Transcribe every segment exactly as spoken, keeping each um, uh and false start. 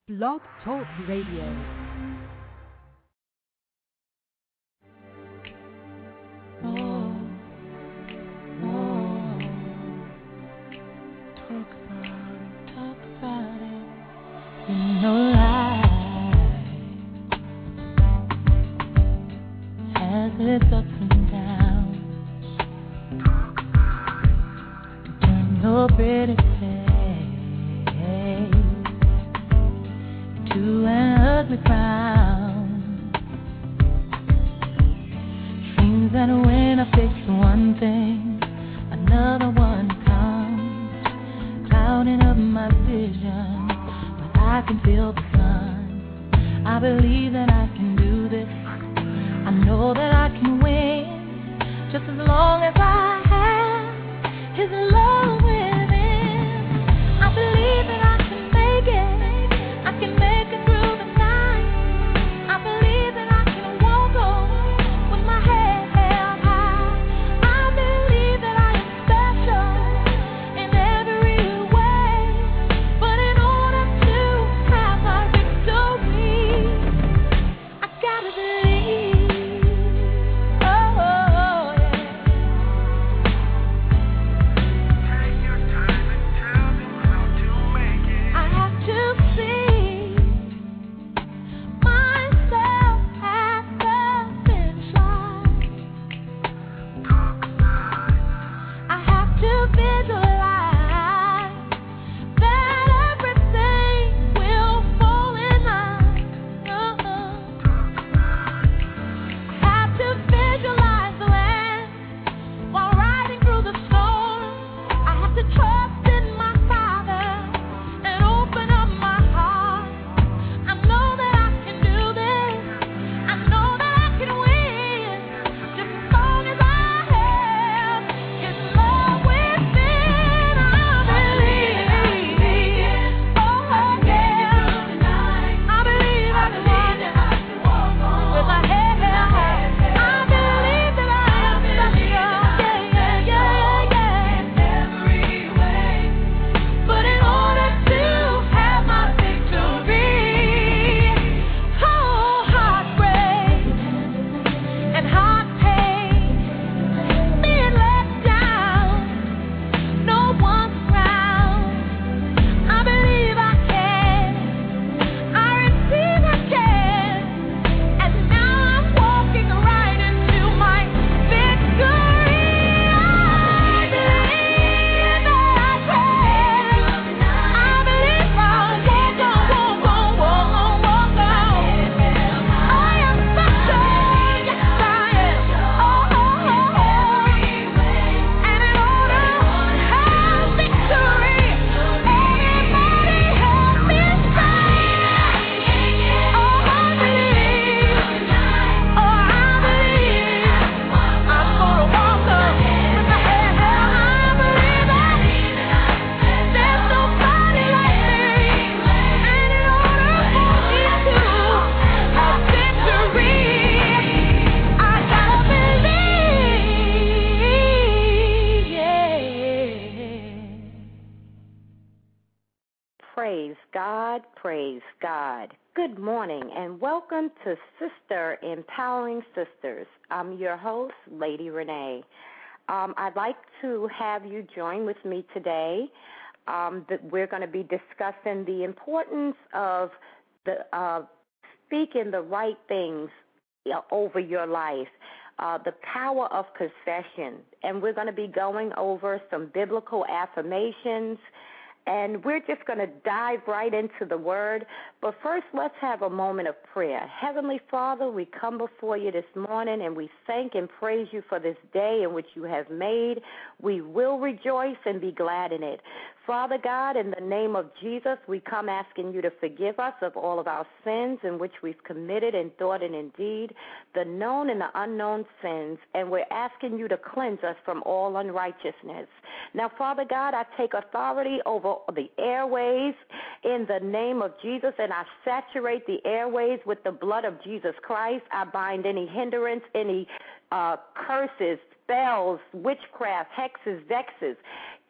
Blog Talk Radio. Oh, oh, talk about it, talk about it. You know life has its ups and downs. Talk about it. Turn your pretty face to an ugly frown. Seems that when I fix one thing, another one comes, clouding up my vision. But I can feel the sun. I believe that I can do this. I know that I can win, just as long as I have His love within. I believe that I can make it. I can make it through the night. I believe that I can walk on with my head held high. I believe that I am special in every way. But in order to have my victory, I gotta believe. Oh, yeah. Take your time and tell them how to make it. I have to see myself at the finish line. Talk about it. I have to visualize that everything will fall in line. Uh-uh. Talk about it. I have to visualize the land while riding through the storm. I have to trust in my Father and open up my heart. I know that I can do this. I know that I can win, just as long as I have His love within. I believe. Oh, yeah. I believe I can walk with my head held high. I believe that I am special. Yeah, yeah, yeah, yeah. In every way. But in order to have my victory, oh, heartbreak and heart pain, being let down, no one's around. I believe I can. I receive I can. And now I'm walking right into my victory. I believe that I can. I believe I'll walk on, walk on, walk on, walk on. I am special, yes I am. Oh, oh, oh, oh. And in order to have victory, everybody help me say, oh, I believe, oh, I believe, I'm gonna walk up with my head held high. I believe that there's nobody like me. And in order for me to have victory, I gotta believe, yeah. Praise God, praise God. Good morning and welcome to Sister Empowering Sisters. I'm your host, Lady Renee. Um, I'd like to have you join with me today. Um, that we're going to be discussing the importance of the uh, speaking the right things, you know, over your life, uh, the power of confession. And we're going to be going over some biblical affirmations. And we're just going to dive right into the Word. But first, let's have a moment of prayer. Heavenly Father, we come before you this morning, and we thank and praise you for this day in which you have made. We will rejoice and be glad in it. Father God, in the name of Jesus, we come asking you to forgive us of all of our sins in which we've committed in thought and in deed, the known and the unknown sins, and we're asking you to cleanse us from all unrighteousness. Now, Father God, I take authority over the airways in the name of Jesus, and I saturate the airways with the blood of Jesus Christ. I bind any hindrance, any uh, curses, spells, witchcraft, hexes, vexes.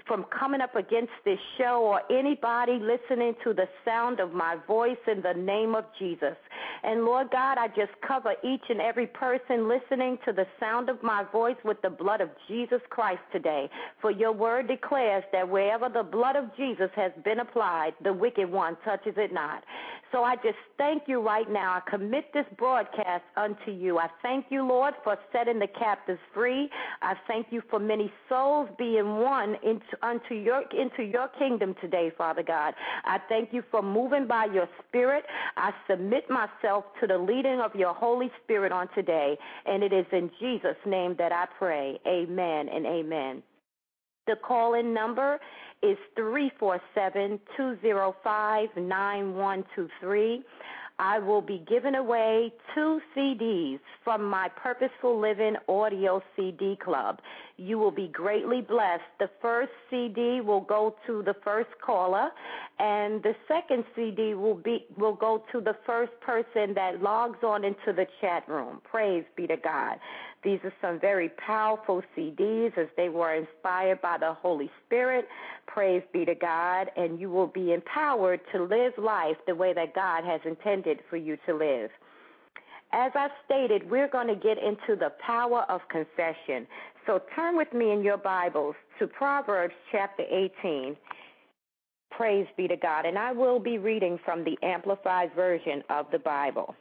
from coming up against this show or anybody listening to the sound of my voice in the name of Jesus. And Lord God, I just cover each and every person listening to the sound of my voice with the blood of Jesus Christ today. For your word declares that wherever the blood of Jesus has been applied, the wicked one touches it not. So I just thank you right now. I commit this broadcast unto you. I thank you, Lord, for setting the captives free. I thank you for many souls being won into, unto your, into your kingdom today, Father God. I thank you for moving by your Spirit. I submit myself to the leading of your Holy Spirit on today, and it is in Jesus' name that I pray. Amen and amen. The call-in number is three four seven, two zero five, nine one two three. I will be giving away two C Ds from my Purposeful Living Audio C D Club. You will be greatly blessed. The first C D will go to the first caller, and the second C D will be will go to the first person that logs on into the chat room. Praise be to God. These are some very powerful C Ds as they were inspired by the Holy Spirit. Praise be to God, and you will be empowered to live life the way that God has intended for you to live. As I stated, we're going to get into the power of confession. So turn with me in your Bibles to Proverbs chapter eighteen. Praise be to God. And I will be reading from the Amplified Version of the Bible.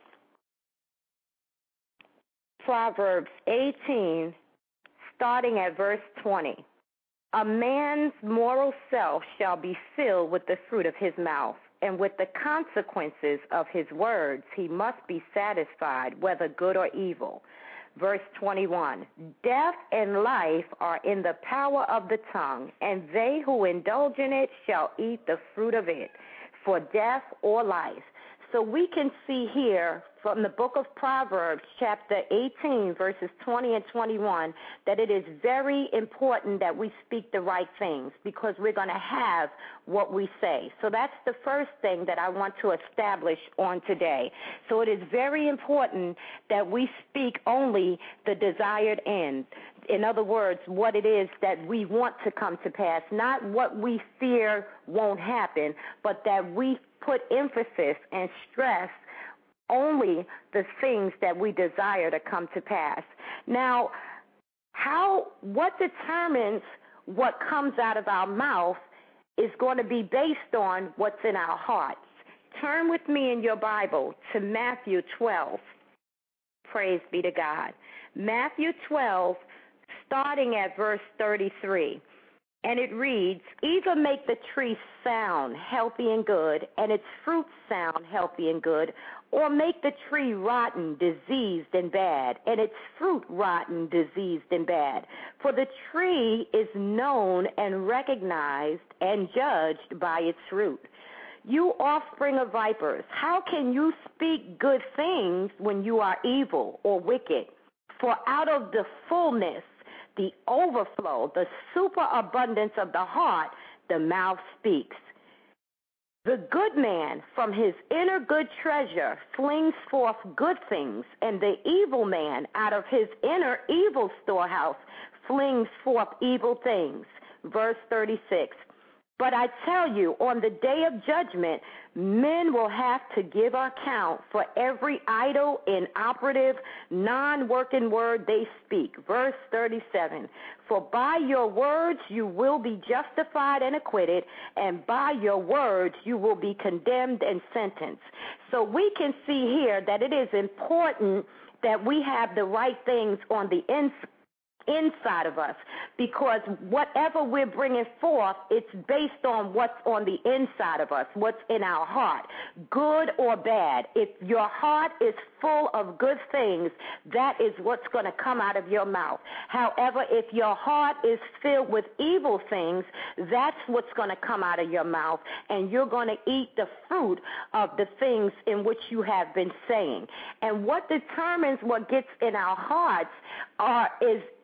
Proverbs eighteen, starting at verse twenty. A man's moral self shall be filled with the fruit of his mouth, and with the consequences of his words he must be satisfied, whether good or evil. Verse twenty-one, death and life are in the power of the tongue, and they who indulge in it shall eat the fruit of it, for death or life. So we can see here from the book of Proverbs, chapter eighteen, verses twenty and twenty-one, that it is very important that we speak the right things because we're going to have what we say. So that's the first thing that I want to establish on today. So it is very important that we speak only the desired end. In other words, what it is that we want to come to pass, not what we fear won't happen, but that we put emphasis and stress only the things that we desire to come to pass. Now, how what determines what comes out of our mouth is going to be based on what's in our hearts. Turn with me in your Bible to Matthew twelve. Praise be to God. Matthew twelve, starting at verse thirty-three. And it reads, either make the tree sound, healthy and good, and its fruit sound, healthy and good, or make the tree rotten, diseased and bad, and its fruit rotten, diseased and bad. For the tree is known and recognized and judged by its fruit. You offspring of vipers, how can you speak good things when you are evil or wicked? For out of the fullness, the overflow, the superabundance of the heart, the mouth speaks. The good man from his inner good treasure flings forth good things, and the evil man out of his inner evil storehouse flings forth evil things. Verse thirty-six. But I tell you, on the day of judgment, men will have to give account for every idle, inoperative, non-working word they speak. Verse thirty-seven. For by your words you will be justified and acquitted, and by your words you will be condemned and sentenced. So we can see here that it is important that we have the right things on the inside. inside of us, because whatever we're bringing forth, it's based on what's on the inside of us, what's in our heart, good or bad. If your heart is full of good things, that is what's going to come out of your mouth. However, if your heart is filled with evil things, that's what's going to come out of your mouth, and you're going to eat the fruit of the things in which you have been saying. And what determines what gets in our hearts are is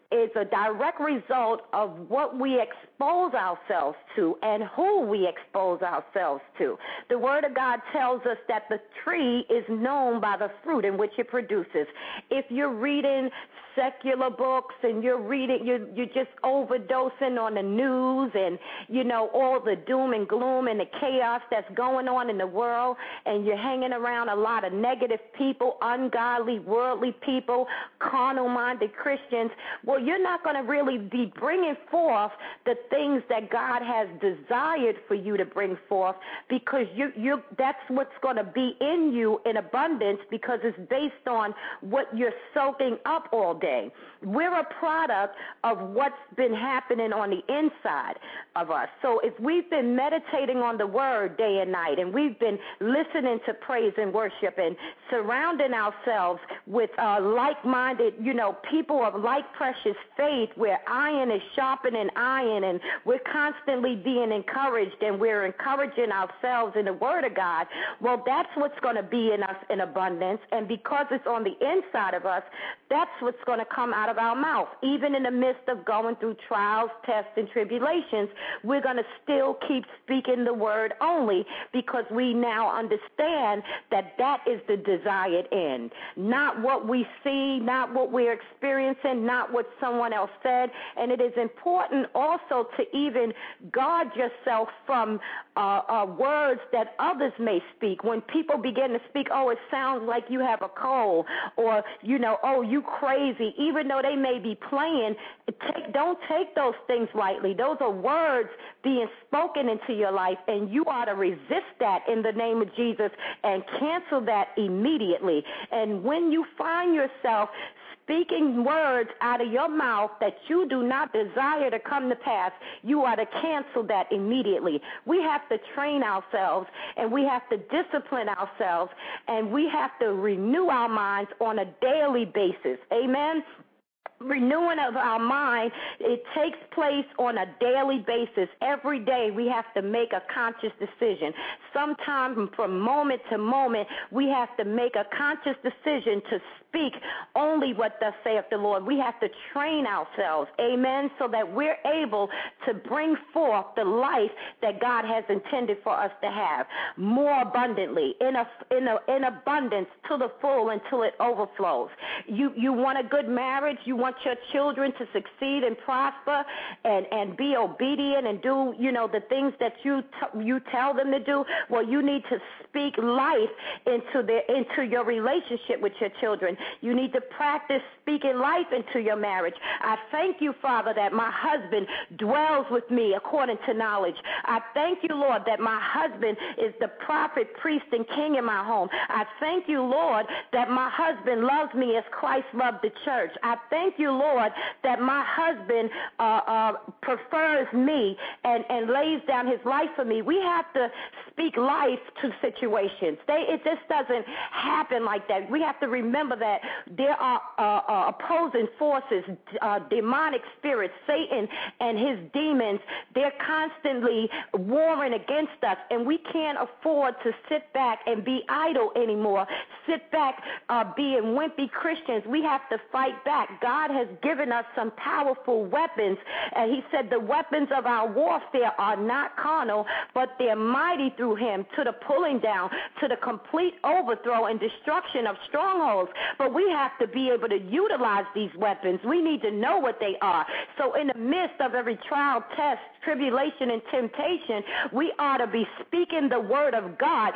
is a direct result of what we expose ourselves to and who we expose ourselves to. The Word of God tells us that the tree is known by the fruit in which it produces. If you're reading secular books and you're reading, you're, you're just overdosing on the news and, you know, all the doom and gloom and the chaos that's going on in the world, and you're hanging around a lot of negative people, ungodly, worldly people, carnal-minded Christians, well, you're not going to really be bringing forth the things that God has desired for you to bring forth, because you, you, that's what's going to be in you in abundance, because it's based on what you're soaking up all day. We're a product of what's been happening on the inside of us. So if we've been meditating on the Word day and night, and we've been listening to praise and worship and surrounding ourselves with uh, like-minded, you know, people of like precious faith, where iron is sharpening iron, and we're constantly being encouraged, and we're encouraging ourselves in the Word of God, well, that's what's going to be in us in abundance. And because it's on the inside of us, that's what's going to come out of our mouth. Even in the midst of going through trials, tests, and tribulations, we're going to still keep speaking the Word only, because we now understand that that is the desired end. Not what we see, not what we're experiencing, not what someone else said. And it is important also to even guard yourself from uh, uh, words that others may speak. When people begin to speak, oh, it sounds like you have a cold, or, you know, oh, you crazy, even though they may be playing, take, don't take those things lightly. Those are words being spoken into your life, and you ought to resist that in the name of Jesus and cancel that immediately. And when you find yourself speaking words out of your mouth that you do not desire to come to pass, you ought to cancel that immediately. We have to train ourselves, and we have to discipline ourselves, and we have to renew our minds on a daily basis. Amen? Renewing of our mind, it takes place on a daily basis. Every day we have to make a conscious decision. Sometimes from moment to moment, we have to make a conscious decision to speak only what thus saith the Lord. We have to train ourselves, amen, so that we're able to bring forth the life that God has intended for us to have more abundantly, in a, in a, in abundance to the full until it overflows. You, you want a good marriage, you want your children to succeed and prosper and, and be obedient and do, you know, the things that you t- you tell them to do. Well, you need to speak life into their into your relationship with your children. You need to practice speaking life into your marriage. I thank you, Father, that my husband dwells with me according to knowledge. I thank you, Lord, that my husband is the prophet, priest, and king in my home. I thank you, Lord, that my husband loves me as Christ loved the church. I thank you, Lord, that my husband uh, uh, prefers me and, and lays down his life for me. We have to speak life to situations. They, it just doesn't happen like that. We have to remember that there are uh, uh, opposing forces, uh, demonic spirits, Satan and his demons. They're constantly warring against us, and we can't afford to sit back and be idle anymore. Sit back uh, being wimpy Christians. We have to fight back. God has given us some powerful weapons, and he said the weapons of our warfare are not carnal, but they're mighty through him to the pulling down, to the complete overthrow and destruction of strongholds. But we have to be able to utilize these weapons. We need to know what they are. So in the midst of every trial, test, tribulation, and temptation, we ought to be speaking the word of God,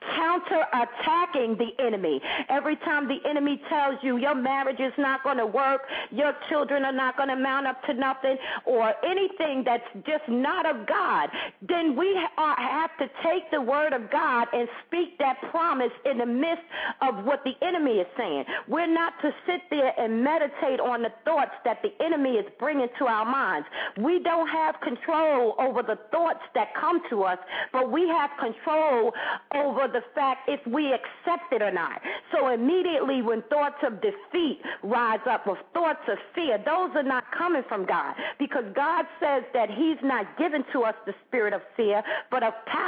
counter-attacking the enemy. Every time the enemy tells you your marriage is not going to work, your children are not going to mount up to nothing, or anything that's just not of God, then we ha- have to take the word of God and speak that promise in the midst of what the enemy is saying. We're not to sit there and meditate on the thoughts that the enemy is bringing to our minds. We don't have control over the thoughts that come to us, but we have control over the fact if we accept it or not. So immediately when thoughts of defeat rise up, or thoughts of fear, those are not coming from God, because God says that he's not given to us the spirit of fear, but of power and of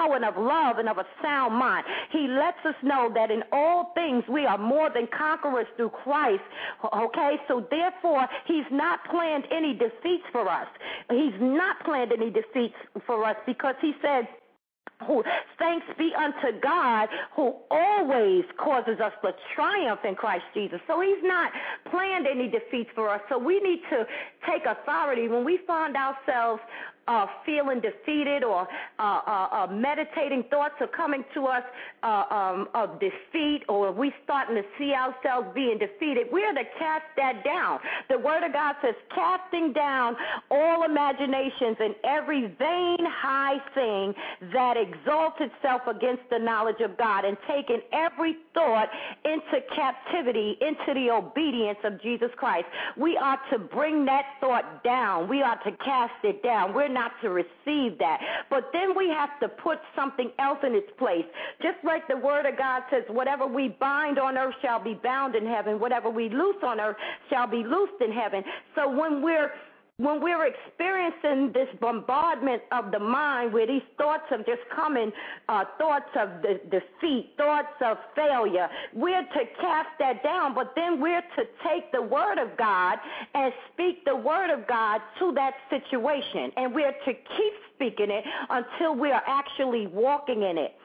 love and of a sound mind. He lets us know that in all things we are more than conquerors through Christ, okay? So therefore, he's not planned any defeats for us. He's not planned any defeats for us because he said, who thanks be unto God who always causes us to triumph in Christ Jesus. So he's not planned any defeats for us. So we need to take authority when we find ourselves uh, feeling defeated or uh, uh, uh, meditating thoughts are coming to us uh, um, of defeat, or we starting to see ourselves being defeated. We're to cast that down. The Word of God says, casting down all imaginations and every vain high thing that exalts itself against the knowledge of God, and taking every thought into captivity, into the obedience of Jesus Christ. We are to bring that thought down. We are to cast it down. We're not to receive that. But then we have to put something else in its place. Just like the Word of God says, whatever we bind on earth shall be bound in heaven. Whatever we loose on earth shall be loosed in heaven. So when we're When we're experiencing this bombardment of the mind where these thoughts are just coming, uh, thoughts of de- defeat, thoughts of failure, we're to cast that down, but then we're to take the Word of God and speak the Word of God to that situation, and we're to keep speaking it until we are actually walking in it.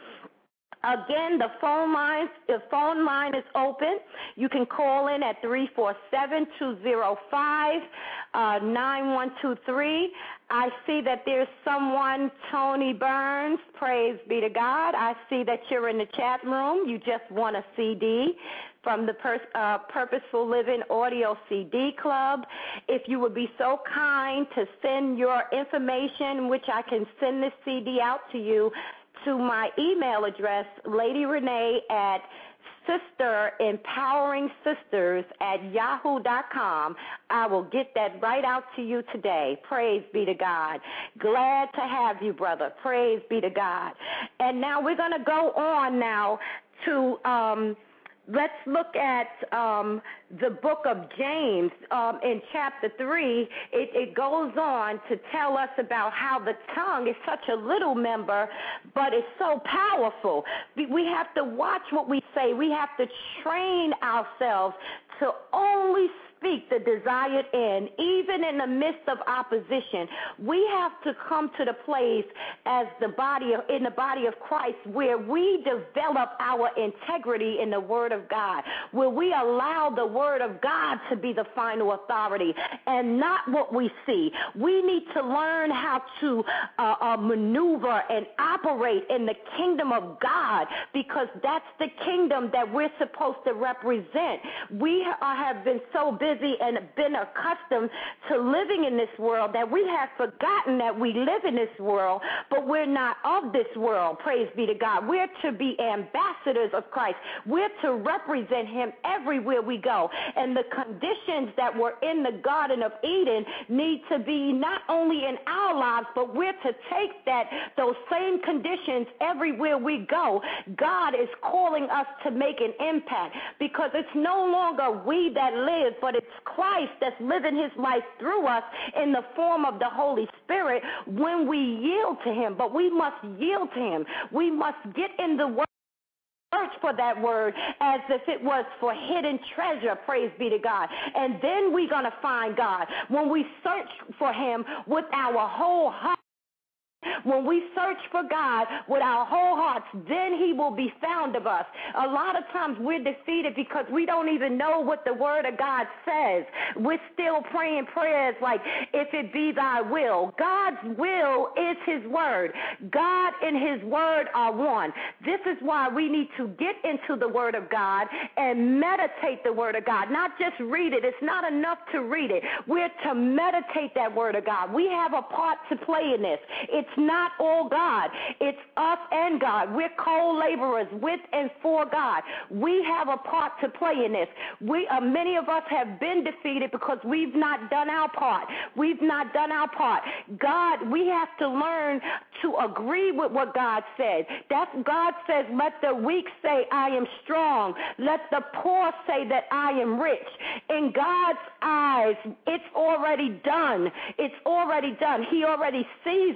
Again, the phone line, the phone line is open. You can call in at three four seven, two zero five, nine one two three. I see that there's someone, Tony Burns, praise be to God. I see that you're in the chat room. You just won a C D from the Pur- uh, Purposeful Living Audio C D Club. If you would be so kind to send your information, which I can send this C D out to you, to my email address, Lady Renee at Sister Empowering Sisters at yahoo dot com. I will get that right out to you today. Praise be to God. Glad to have you, brother. Praise be to God. And now we're going to go on now to um, let's look at um, the book of James um, in chapter three. It, it goes on to tell us about how the tongue is such a little member, but it's so powerful. We have to watch what we say. We have to train ourselves to only speak the desired end, even in the midst of opposition. We have to come to the place as the body of, in the body of Christ, where we develop our integrity in the Word of God, where we allow the Word of God to be the final authority and not what we see. We need to learn how to uh, uh, maneuver and operate in the kingdom of God, because that's the kingdom that we're supposed to represent. We are, have been so busy and been accustomed to living in this world that we have forgotten that we live in this world, but we're not of this world. Praise be to God. We're to be ambassadors of Christ. We're to represent him everywhere we go. And the conditions that were in the Garden of Eden need to be not only in our lives, but we're to take that those same conditions everywhere we go. God is calling us to make an impact, because it's no longer we that live, but it's Christ that's living his life through us in the form of the Holy Spirit when we yield to him. But we must yield to him. We must get in the Word, search for that Word as if it was for hidden treasure, praise be to God. And then we're going to find God. When we search for him with our whole heart, when we search for God with our whole hearts, then he will be found of us. A lot of times we're defeated because we don't even know what the Word of God says. We're still praying prayers like, if it be thy will. God's will is his Word. God and his Word are one. This is why we need to get into the Word of God and meditate the Word of God. Not just read it. It's not enough to read it. We're to meditate that Word of God. We have a part to play in this. It's not all God. It's us and God. We're co-laborers with and for God. We have a part to play in this. We, uh, many of us have been defeated because we've not done our part. We've not done our part. God, we have to learn to agree with what God says. That's God says, let the weak say, I am strong. Let the poor say that I am rich. In God's eyes, it's already done. It's already done. He already sees us as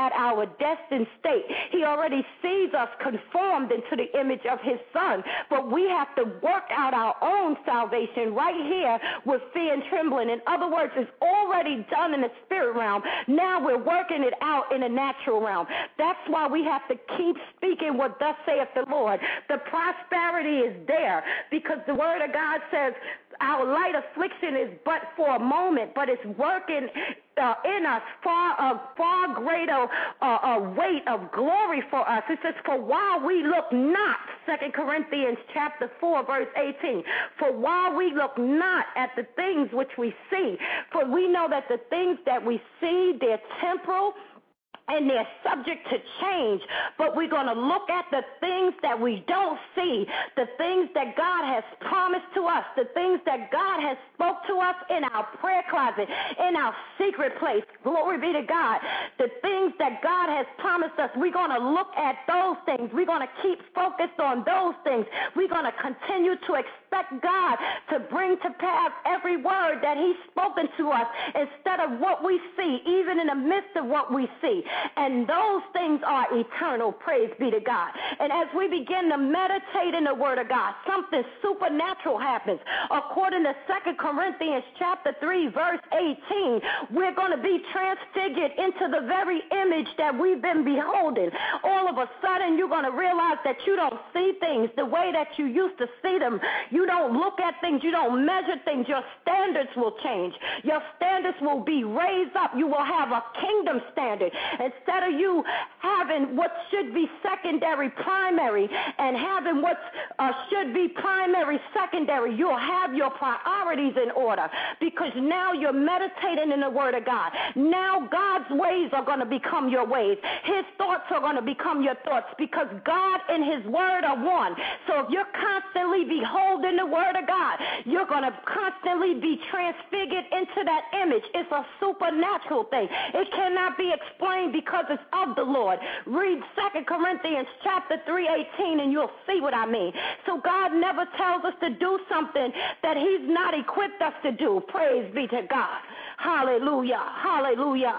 at our destined state. He already sees us conformed into the image of his son, but we have to work out our own salvation right here with fear and trembling. In other words, it's already done in the spirit realm. Now we're working it out in the natural realm. That's why we have to keep speaking what thus saith the Lord. The prosperity is there because the word of God says our light affliction is but for a moment, but it's working uh, in us far a far greater uh, uh, weight of glory for us. It says, for while we look not, Second Corinthians chapter four, verse eighteen, for while we look not at the things which we see, for we know that the things that we see, they're temporal, and they're subject to change, but we're going to look at the things that we don't see, the things that God has promised to us, the things that God has spoke to us in our prayer closet, in our secret place. Glory be to God. The things that God has promised us, we're going to look at those things. We're going to keep focused on those things. We're going to continue to expect God to bring to pass every word that he's spoken to us instead of what we see, even in the midst of what we see. And those things are eternal. Praise be to God. And as we begin to meditate in the word of God, something supernatural happens. According to Second Corinthians chapter three, verse eighteen, we're going to be transfigured into the very image that we've been beholding. All of a sudden, you're going to realize that you don't see things the way that you used to see them. You don't look at things. You don't measure things. Your standards will change. Your standards will be raised up. You will have a kingdom standard. Instead of you having what should be secondary primary and having what uh, should be primary secondary, you'll have your priorities in order because now you're meditating in the word of God. Now God's ways are going to become your ways. His thoughts are going to become your thoughts because God and his word are one. So if you're constantly beholding the word of God, you're going to constantly be transfigured into that image. It's a supernatural thing. It cannot be explained because it's of the Lord. Read Second Corinthians chapter three, eighteen, and you'll see what I mean. So God never tells us to do something that he's not equipped us to do. Praise be to God. Hallelujah. Hallelujah.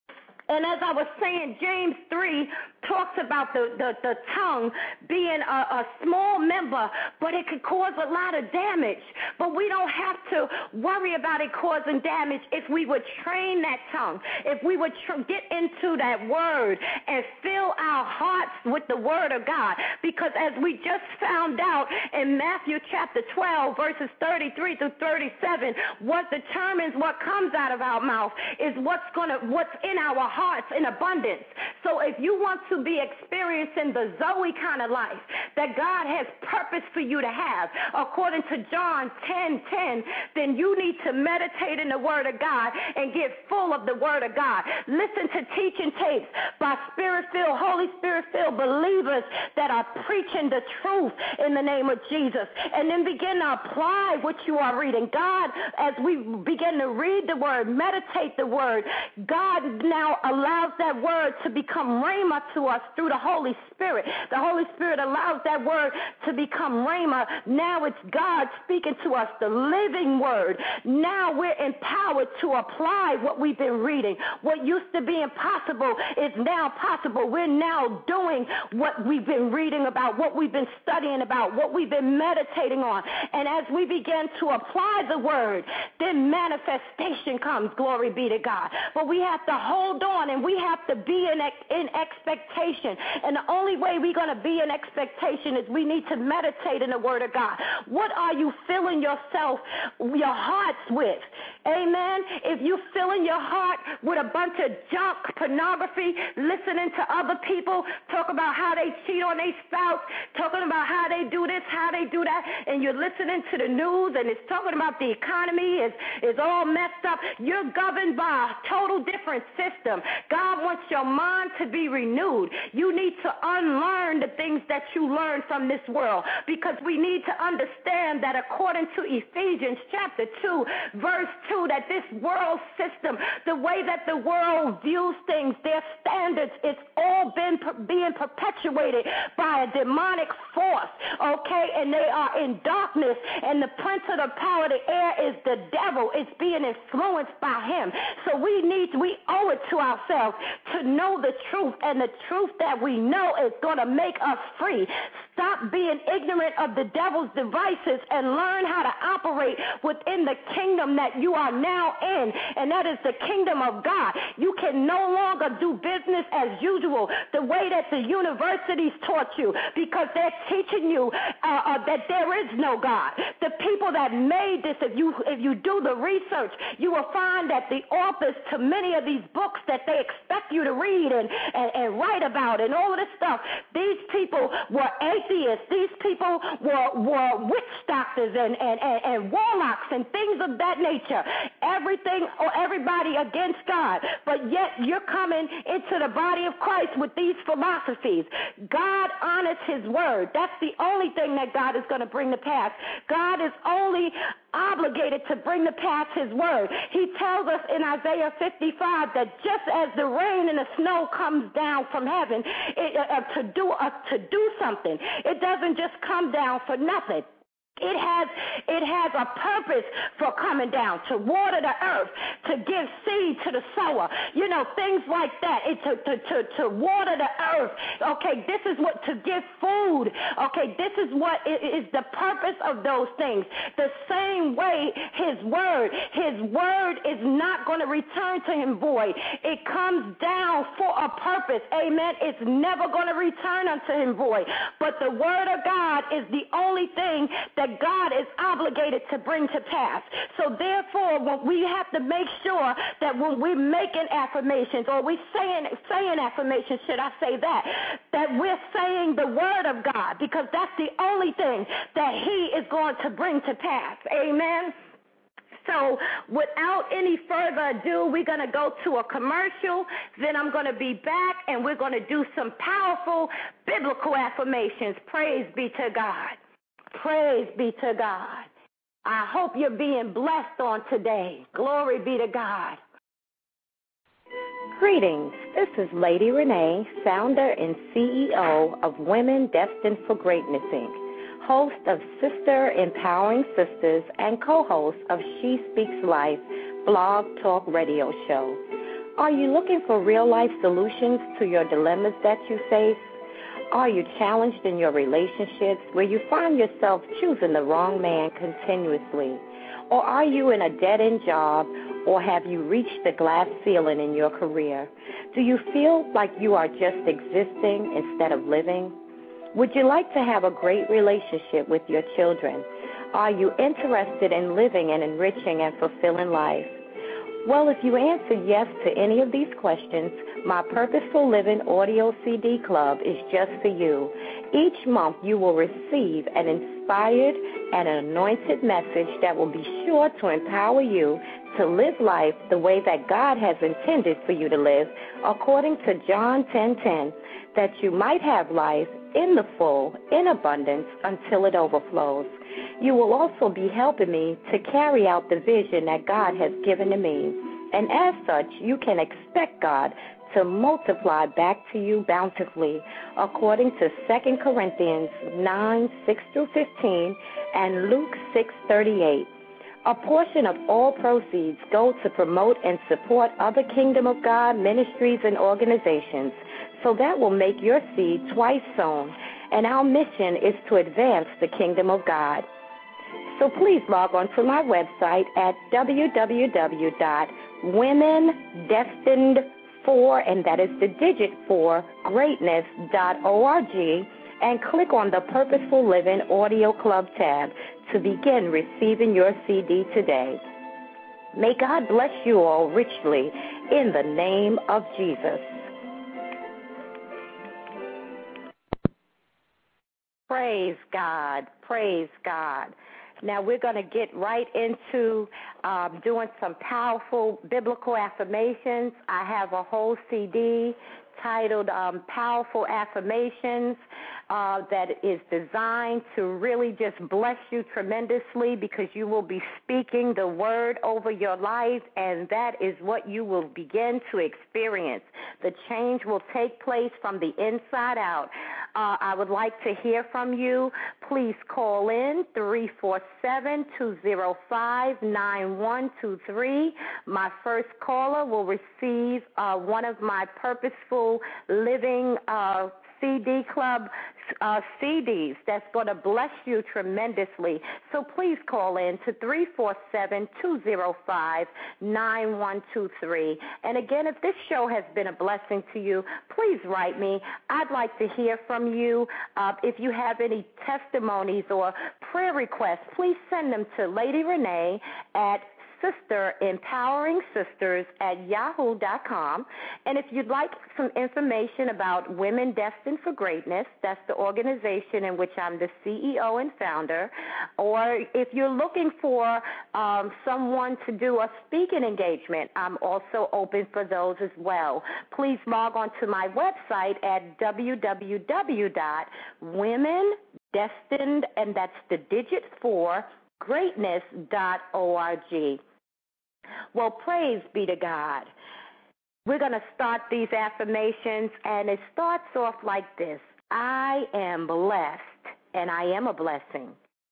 And as I was saying, James three talks about the, the, the tongue being a, a small member, but it could cause a lot of damage. But we don't have to worry about it causing damage if we would train that tongue, if we would tr- get into that word and fill our hearts with the word of God. Because as we just found out in Matthew chapter twelve, verses thirty-three through thirty-seven, what determines what comes out of our mouth is what's gonna what's in our hearts in abundance. So if you want to be experiencing the Zoe kind of life that God has purpose for you to have, according to John ten ten, then you need to meditate in the word of God and get full of the word of God. Listen to teaching tapes by Spirit-filled, Holy Spirit-filled believers that are preaching the truth in the name of Jesus. And then begin to apply what you are reading. God, as we begin to read the word, meditate the word, God now allows that word to become rhema to us through the Holy Spirit. The Holy Spirit allows that word to become rhema. Now it's God speaking to us, the living word. Now we're empowered to apply what we've been reading. What used to be impossible is now possible. We're now doing what we've been reading about, what we've been studying about, what we've been meditating on. And as we begin to apply the word, then manifestation comes. Glory be to God. But we have to hold on and we have to be in, in expectation. And the only way we're going to be in expectation is we need to meditate in the word of God. What are you filling yourself, your hearts with? Amen. If you're filling your heart with a bunch of junk, pornography, listening to other people talk about how they cheat on their spouse, talking about how they do this, how they do that, and you're listening to the news and it's talking about the economy is, is all messed up, you're governed by a total different system. God wants your mind to be renewed. You need to unlearn the things that you learned from this world, because we need to understand that according to Ephesians chapter two, verse two, that this world system, the way that the world views things, their standards, it's all been being perpetuated by a demonic force. okay, and they are in darkness, and the prince of the power of the air is the devil. It's being influenced by him. So we need, we owe it to ourselves to know the truth, and the truth that we know is going to make us free. Stop being ignorant of the devil's devices and learn how to operate within the kingdom that you are now in, and that is the kingdom of God. You can no longer do business as usual the way that the universities taught you, because they're teaching you uh, uh, that there is no God. The people that made this, if you if you do the research, you will find that the authors to many of these books that they expect you to read and, and, and write about and all of this stuff, these people were atheists. These people were, were witch doctors and, and, and, and warlocks and things of that nature. Everything or everybody against God. But yet you're coming into the body of Christ with these philosophies. God honors his word. That's the only thing that God is going to bring to pass. God is only obligated to bring to pass his word. He tells us in Isaiah fifty-five that just as the rain and the snow comes down from heaven it, uh, to do uh, to do something, it doesn't just come down for nothing. It has it has a purpose for coming down, to water the earth, to give seed to the sower, you know, things like that, it, to, to, to, to water the earth. Okay, this is what, to give food. Okay, this is what is the purpose of those things. The same way his word, his word is not going to return to him void. It comes down for a purpose. Amen. It's never going to return unto him void. But the word of God is the only thing that God is obligated to bring to pass. So therefore, when we have to make sure that when we're making affirmations, or we saying saying affirmations, should I say that, that we're saying the word of God, because that's the only thing that he is going to bring to pass. Amen. So without any further ado, we're going to go to a commercial. Then I'm going to be back, and we're going to do some powerful biblical affirmations. Praise be to God. Praise be to God. I hope you're being blessed on today. Glory be to God. Greetings. This is Lady Renee, founder and C E O of Women Destined for Greatness, Incorporated, host of Sister Empowering Sisters and co-host of She Speaks Life blog talk radio show. Are you looking for real-life solutions to your dilemmas that you face? Are you challenged in your relationships where you find yourself choosing the wrong man continuously? Or are you in a dead-end job, or have you reached the glass ceiling in your career? Do you feel like you are just existing instead of living? Would you like to have a great relationship with your children? Are you interested in living an enriching and fulfilling life? Well, if you answer yes to any of these questions, my Purposeful Living Audio C D Club is just for you. Each month you will receive an inspired and an anointed message that will be sure to empower you to live life the way that God has intended for you to live, according to John ten ten, that you might have life in the full, in abundance, until it overflows. You will also be helping me to carry out the vision that God has given to me. And as such, you can expect God to multiply back to you bountifully, according to Second Corinthians nine, six through fifteen, and Luke six, thirty-eight. A portion of all proceeds go to promote and support other Kingdom of God ministries and organizations, so that will make your seed twice sown, and our mission is to advance the Kingdom of God. So please log on to my website at w w w dot women destined for, and that is the digit for, greatness dot org, and click on the Purposeful Living Audio Club tab to begin receiving your C D today. May God bless you all richly in the name of Jesus. Praise God. Praise God. Now we're going to get right into um, doing some powerful biblical affirmations. I have a whole C D titled um, Powerful Affirmations uh, that is designed to really just bless you tremendously, because you will be speaking the word over your life, and that is what you will begin to experience. The change will take place from the inside out. Uh, I would like to hear from you. Please call in three four seven, two zero five, nine one two three. My first caller will receive uh, one of my Purposeful Living uh, C D Club uh, C Ds that's going to bless you tremendously. So please call in to three four seven, two zero five, nine one two three. And again, if this show has been a blessing to you, please write me. I'd like to hear from you. Uh, if you have any testimonies or prayer requests, please send them to Lady Renee at Sister Empowering Sisters at yahoo dot com. And if you'd like some information about Women Destined for Greatness, that's the organization in which I'm the C E O and founder, or if you're looking for um, someone to do a speaking engagement, I'm also open for those as well. Please log on to my website at w w w dot women destined, and that's the digit four, greatness dot org. Well, praise be to God. We're going to start these affirmations, and it starts off like this. I am blessed, and I am a blessing.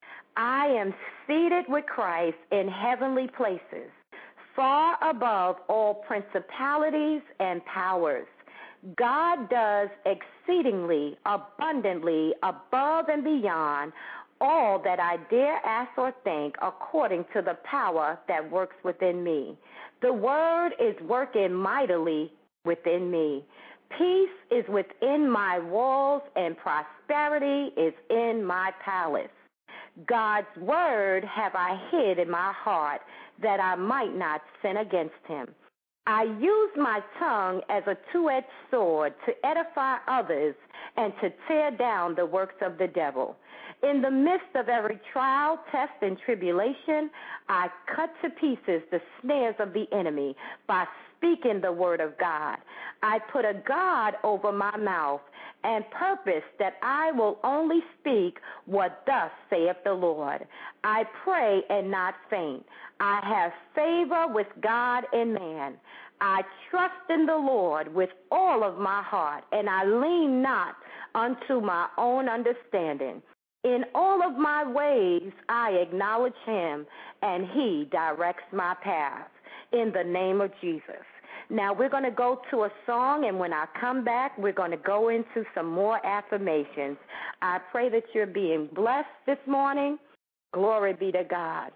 I am seated with Christ in heavenly places, far above all principalities and powers. God does exceedingly abundantly above and beyond all that I dare ask or think, according to the power that works within me. The word is working mightily within me. Peace is within my walls, and prosperity is in my palace. God's word have I hid in my heart, that I might not sin against him. I use my tongue as a two-edged sword to edify others and to tear down the works of the devil. In the midst of every trial, test, and tribulation, I cut to pieces the snares of the enemy by speaking the word of God. I put a guard over my mouth and purpose that I will only speak what thus saith the Lord. I pray and not faint. I have favor with God and man. I trust in the Lord with all of my heart, and I lean not unto my own understanding. In all of my ways I acknowledge him, and he directs my path. In the name of Jesus. Now we're going to go to a song, and when I come back, we're going to go into some more affirmations. I pray that you're being blessed this morning. Glory be to God.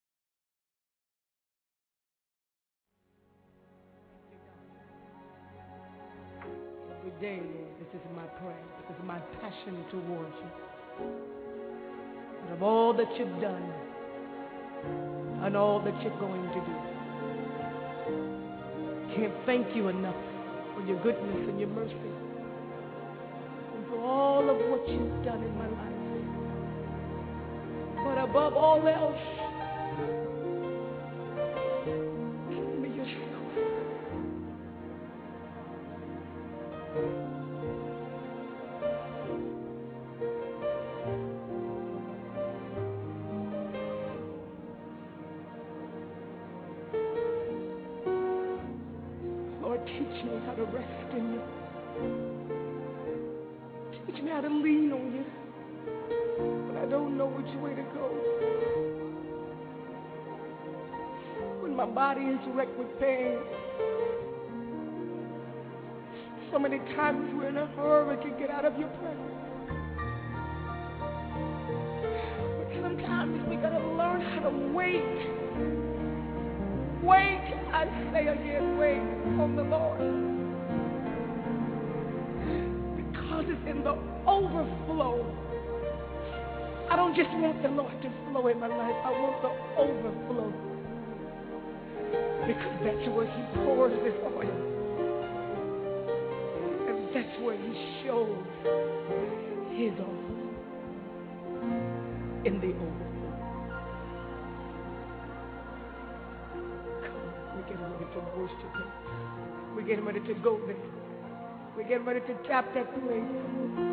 Every day, Lord, this is my prayer. This is my passion towards you. And of all that you've done and all that you're going to do, can't thank you enough for your goodness and your mercy and for all of what you've done in my life. But above all else, give me yourself. Teach me how to rest in you. Teach me how to lean on you when I don't know which way to go. When my body is wrecked with pain. So many times we're in a hurry to get out of your presence. But sometimes we gotta learn how to wait. Wait, I say again, wait on the Lord. Because it's in the overflow. I don't just want the Lord to flow in my life. I want the overflow. Because that's where he pours his oil. And that's where he shows his oil. In the overflow. We're getting ready to worship him. We're getting ready to go there. We're getting ready to tap that place.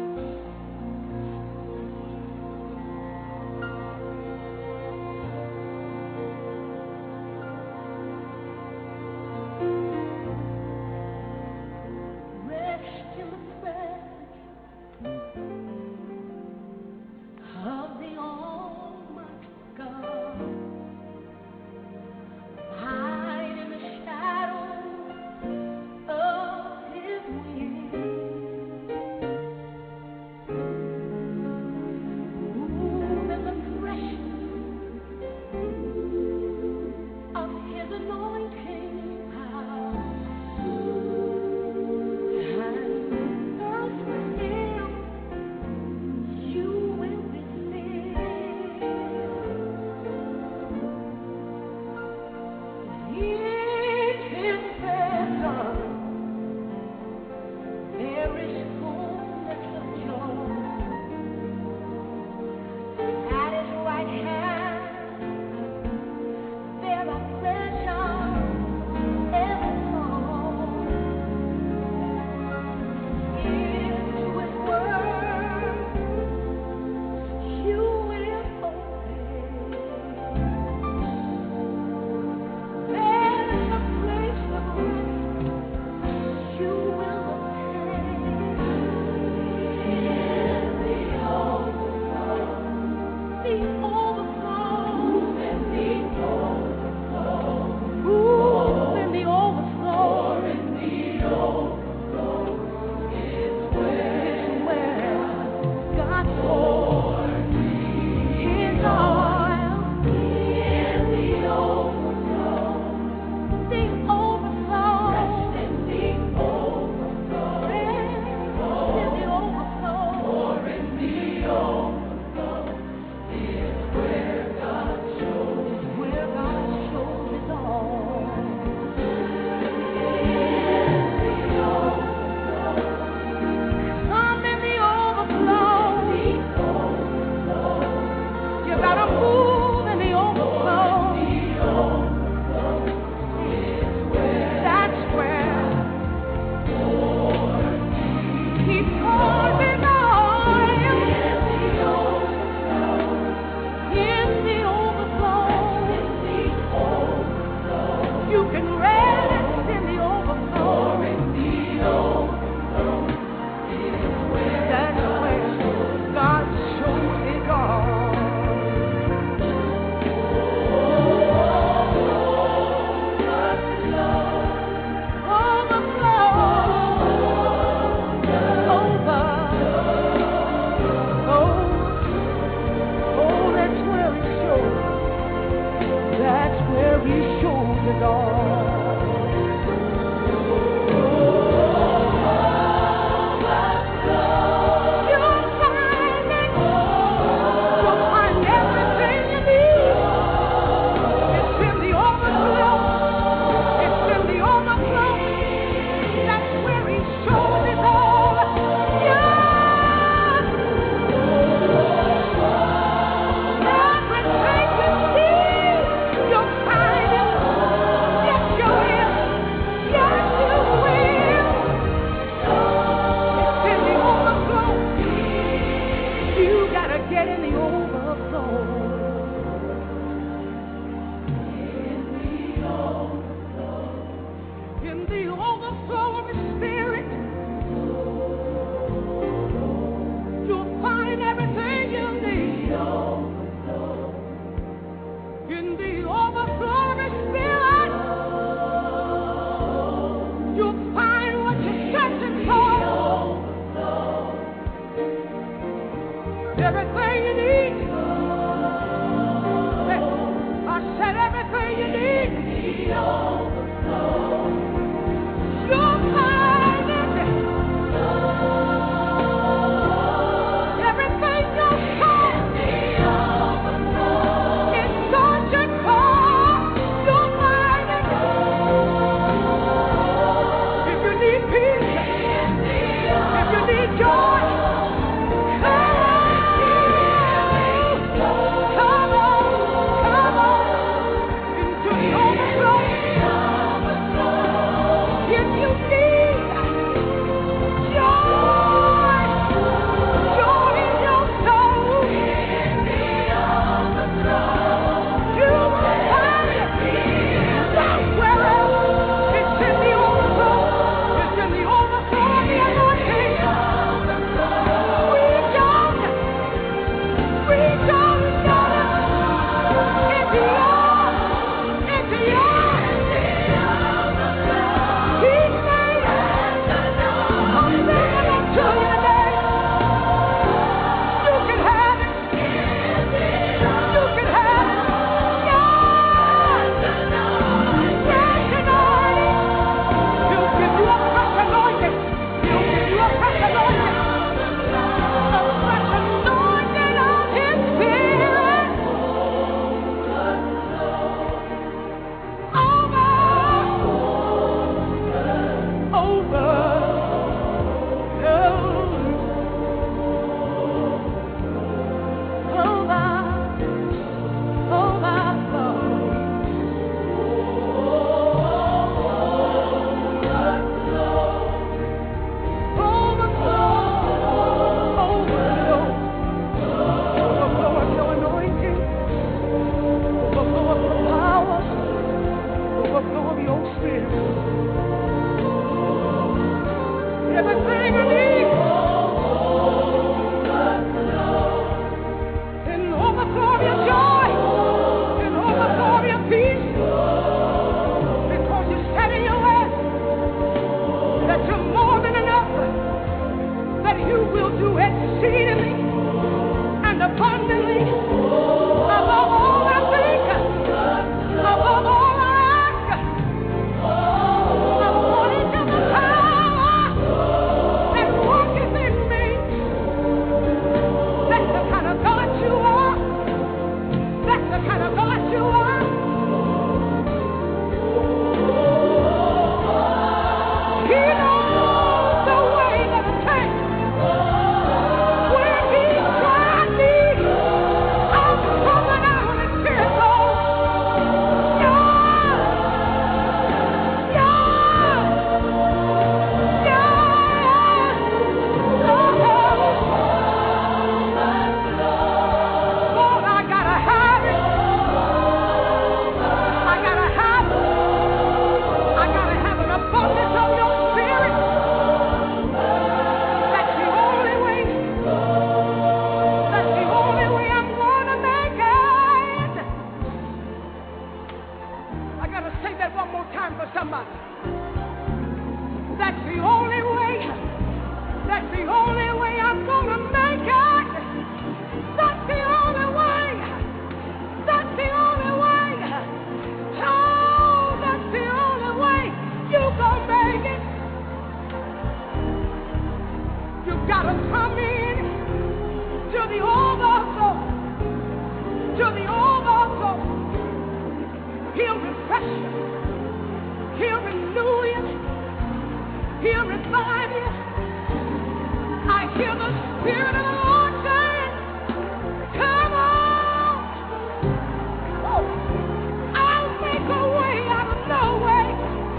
somebody. That's the only way. That's the only way I'm gonna make it. That's the only way. That's the only way. Oh, that's the only way you gonna make it. You gotta come in to the overflow. To the overflow. He'll refresh you. He'll renew you. He'll revive you. I hear the Spirit of the Lord saying, come on. Oh, I'll make a way out of no way.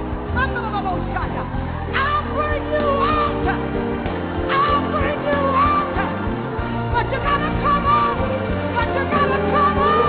I'll bring you out. I'll bring you out. But you gotta come on. But you gotta come on.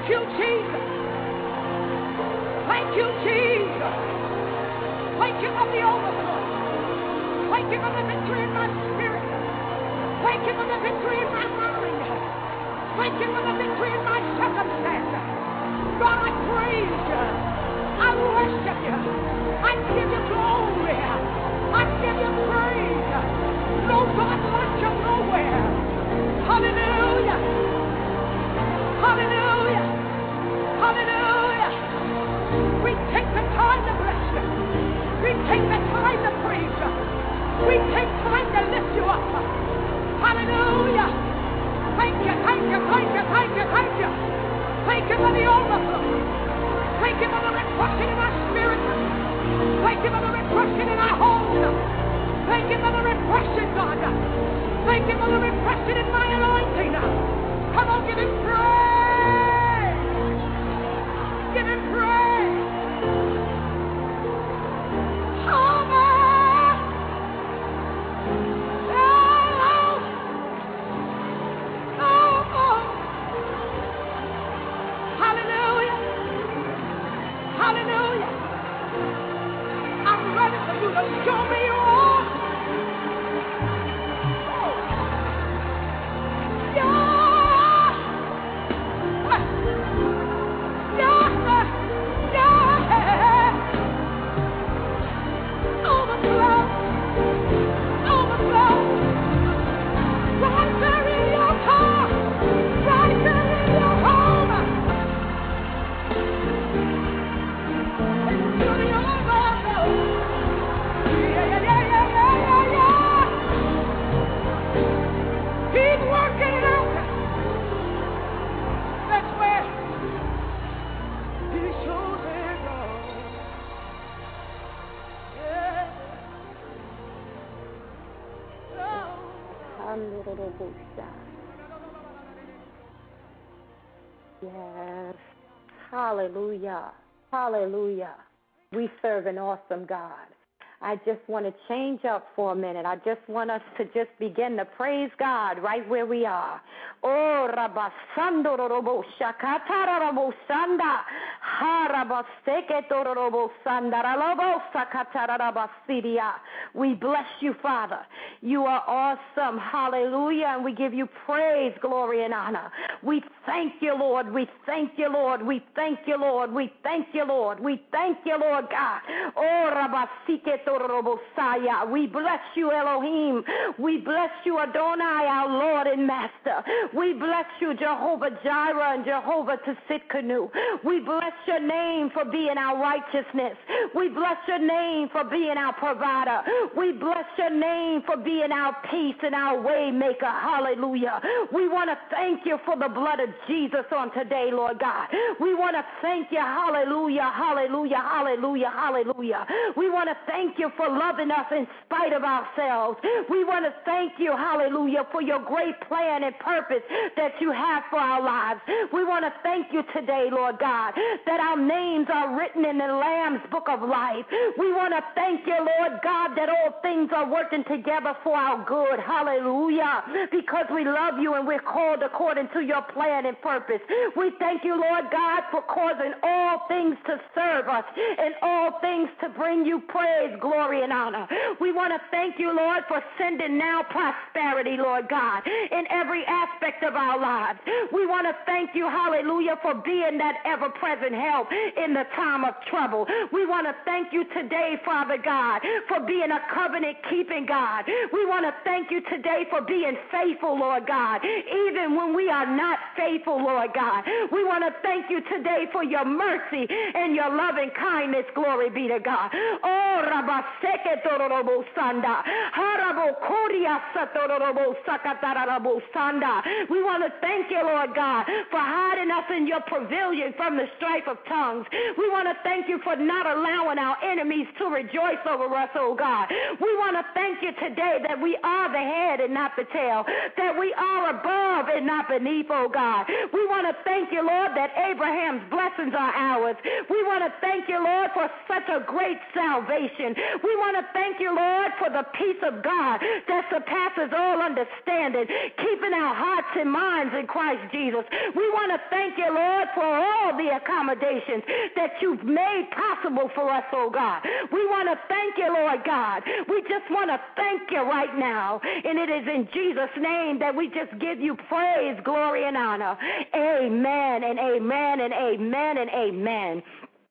you, Jesus. Thank you, Jesus. Thank you for the overflow. Thank you for the victory in my spirit. Thank you for the victory in my mind. Thank you for the victory in my circumstance. God, I praise you. I worship you. I give you glory. I give you praise. No God like you nowhere. Hallelujah. Hallelujah. Hallelujah. We take the time to bless you. We take the time to praise you. We take time to lift you up. Hallelujah. Thank you, thank you, thank you, thank you, thank you. Thank you for the overflow. Thank you for the refreshing in our spirit. Thank you for the refreshing in our homes. Thank you for the refreshing, God. Thank you for the refreshing in my anointing. Come on, give him praise. Give him praise. Homer. Hallelujah. I'm ready for you to show me you are. Yeah. Yeah. Yeah. Overflow. Overflow. Right there in your car. Right there in your home. Keep working it out. That's where he shows it all. Yeah. Oh. Yes. Hallelujah. Hallelujah. We serve an awesome God. I just want to change up for a minute. I just want us to just begin to praise God right where we are. Oh, Rabasando Robo Shakatara Robo Sanda, Harabasteke Robo Sanda, Ralobo Sakatara Rabasidia. We bless you, Father. You are awesome. Hallelujah. And we give you praise, glory, and honor. We thank you, Lord. We thank you, Lord. We thank you, Lord. We thank you, Lord. We thank you, Lord God. Oh, Rabasike. We bless you, Elohim. We bless you, Adonai, our Lord and Master. We bless you, Jehovah Jireh and Jehovah Tsidkenu. We bless your name for being our righteousness. We bless your name for being our provider. We bless your name for being our peace and our way maker. Hallelujah. We want to thank you for the blood of Jesus on today, Lord God. We want to thank you. Hallelujah, hallelujah, hallelujah, hallelujah. We want to thank you for loving us in spite of ourselves. We want to thank you, hallelujah, for your great plan and purpose that you have for our lives. We want to thank you today, Lord God, that our names are written in the Lamb's book of life. We want to thank you, Lord God, that all things are working together for our good. Hallelujah. Because we love you and we're called according to your plan and purpose. We thank you, Lord God, for causing all things to serve us and all things to bring you praise, glory, and honor. We want to thank you, Lord, for sending now prosperity, Lord God, in every aspect of our lives. We want to thank you, hallelujah, for being that ever-present help in the time of trouble. We want to thank you today, Father God, for being a covenant-keeping God. We want to thank you today for being faithful, Lord God, even when we are not faithful, Lord God. We want to thank you today for your mercy and your loving kindness, glory be to God. Oh, Rabaseke Tororobo Sanda, Harabo Koria Satororobo Sakatarabo Sanda. We want to thank you, Lord God, for hiding us in your pavilion from the strife of tongues. We want to thank you for not allowing our enemies to rejoice over us, oh God. We want to thank you today that we are the head and not the tail, that we are above and not beneath, oh God. We want to thank you, Lord, that Abraham's blessings are ours. We want to thank you, Lord, for such a great salvation. We want to thank you, Lord, for the peace of God that surpasses all understanding, keeping our hearts and minds in Christ Jesus. We want to thank you, Lord, for all the accommodations that you've made possible for us, oh God. We want to thank you, Lord God. We just want to thank you right now. And it is in Jesus' name that we just give you praise, glory, and honor. Amen and amen and amen and amen.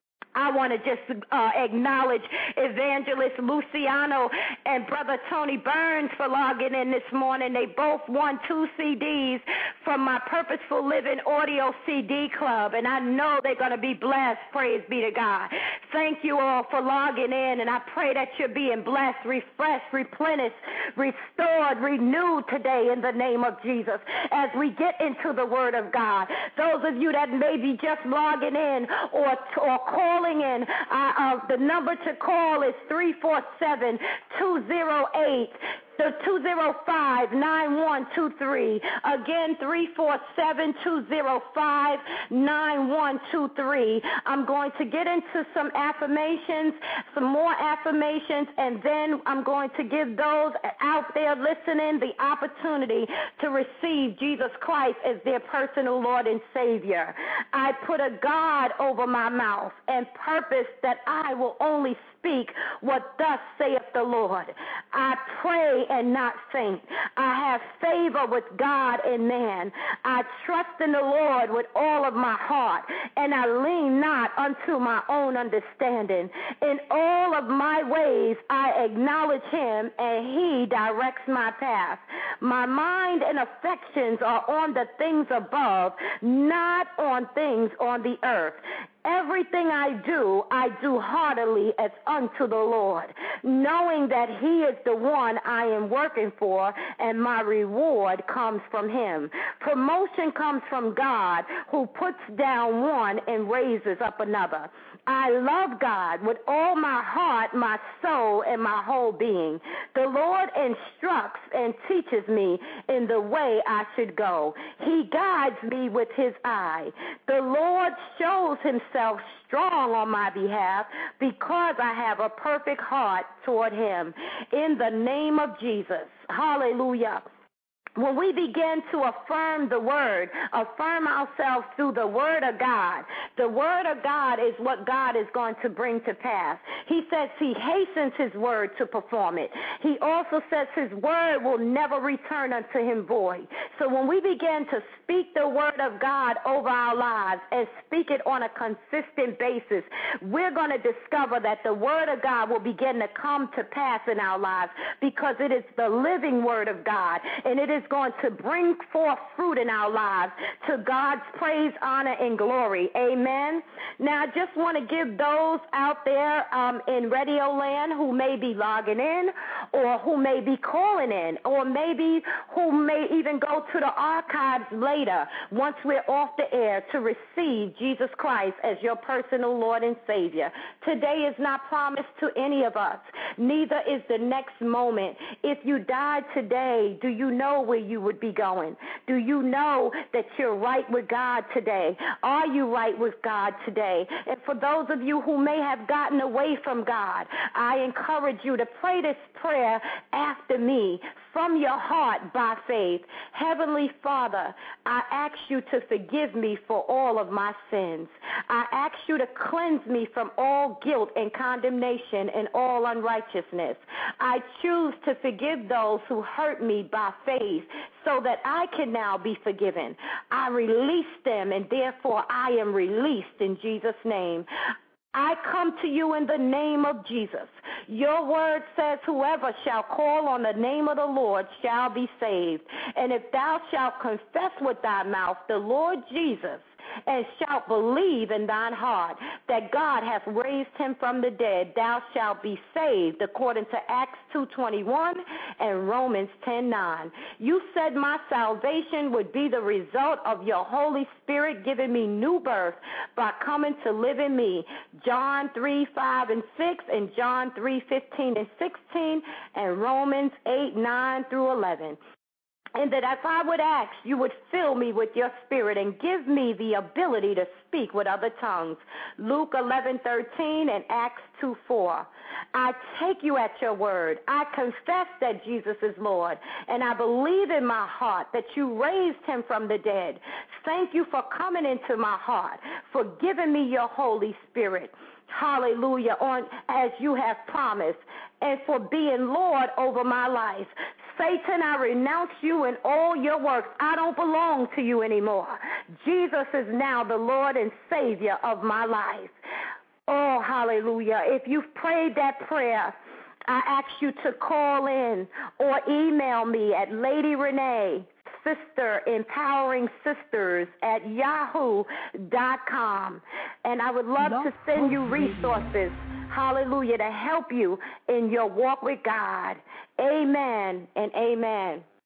I want to just uh, acknowledge Evangelist Luciano and Brother Tony Burns for logging in this morning. They both won two C Ds from my Purposeful Living Audio C D Club, and I know they're going to be blessed. Praise be to God. Thank you all for logging in, and I pray that you're being blessed, refreshed, replenished, restored, renewed today in the name of Jesus as we get into the Word of God. Those of you that may be just logging in or, or calling in, uh, uh, the number to call is three four seven, two zero eight, two zero five, nine one two three. Again, three four seven, two zero five, nine one two three. I'm going to get into some affirmations, some more affirmations, and then I'm going to give those out there listening the opportunity to receive Jesus Christ as their personal Lord and Savior. I put a guard over my mouth and purpose that I will only speak what thus saith the Lord. I pray and not faint. I have favor with God and man. I trust in the Lord with all of my heart, and I lean not unto my own understanding. In all of my ways I acknowledge him, and he directs my path. My mind and affections are on the things above, not on things on the earth. Everything I do, I do heartily as unto the Lord, knowing that he is the one I am working for, and my reward comes from him. Promotion comes from God, who puts down one and raises up another. I love God with all my heart, my soul, and my whole being. The Lord instructs and teaches me in the way I should go. He guides me with his eye. The Lord shows himself strong on my behalf because I have a perfect heart toward him. In the name of Jesus. Hallelujah. When we begin to affirm the word, affirm ourselves through the word of God, the word of God is what God is going to bring to pass. He says he hastens his word to perform it. He also says his word will never return unto him void. So when we begin to speak the word of God over our lives and speak it on a consistent basis, we're going to discover that the word of God will begin to come to pass in our lives because it is the living word of God, and it is going to bring forth fruit in our lives to God's praise, honor, and glory. Amen. Now, I just want to give those out there um, in Radio Land who may be logging in or who may be calling in or maybe who may even go to the archives later once we're off the air to receive Jesus Christ as your personal Lord and Savior. Today is not promised to any of us. Neither is the next moment. If you died today, do you know where you would be going? Do you know that you're right with God today? Are you right with God today? And for those of you who may have gotten away from God, I encourage you to pray this prayer after me from your heart by faith. Heavenly Father, I ask you to forgive me for all of my sins. I ask you to cleanse me from all guilt and condemnation and all unrighteousness. I choose to forgive those who hurt me by faith so that I can now be forgiven. I release them, and therefore I am released in Jesus' name. I come to you in the name of Jesus. Your word says, whoever shall call on the name of the Lord shall be saved. And if thou shalt confess with thy mouth the Lord Jesus, and shalt believe in thine heart that God hath raised him from the dead, thou shalt be saved, according to Acts two twenty-one and Romans ten nine. You said my salvation would be the result of your Holy Spirit giving me new birth by coming to live in me. John three, five, and six, and John three, fifteen and sixteen, and Romans eight, nine through eleven. And that if I would ask, you would fill me with your spirit and give me the ability to speak with other tongues. Luke eleven thirteen and Acts two four. I take you at your word. I confess that Jesus is Lord, and I believe in my heart that you raised him from the dead. Thank you for coming into my heart, for giving me your Holy Spirit. Hallelujah, on as you have promised, and for being Lord over my life. Satan, I renounce you and all your works. I don't belong to you anymore. Jesus is now the Lord and Savior of my life. Oh, hallelujah. If you've prayed that prayer, I ask you to call in or email me at Lady Renee, Sister Empowering Sisters at yahoo dot com. And I would love Love to send you resources, hallelujah, to help you in your walk with God. Amen and amen.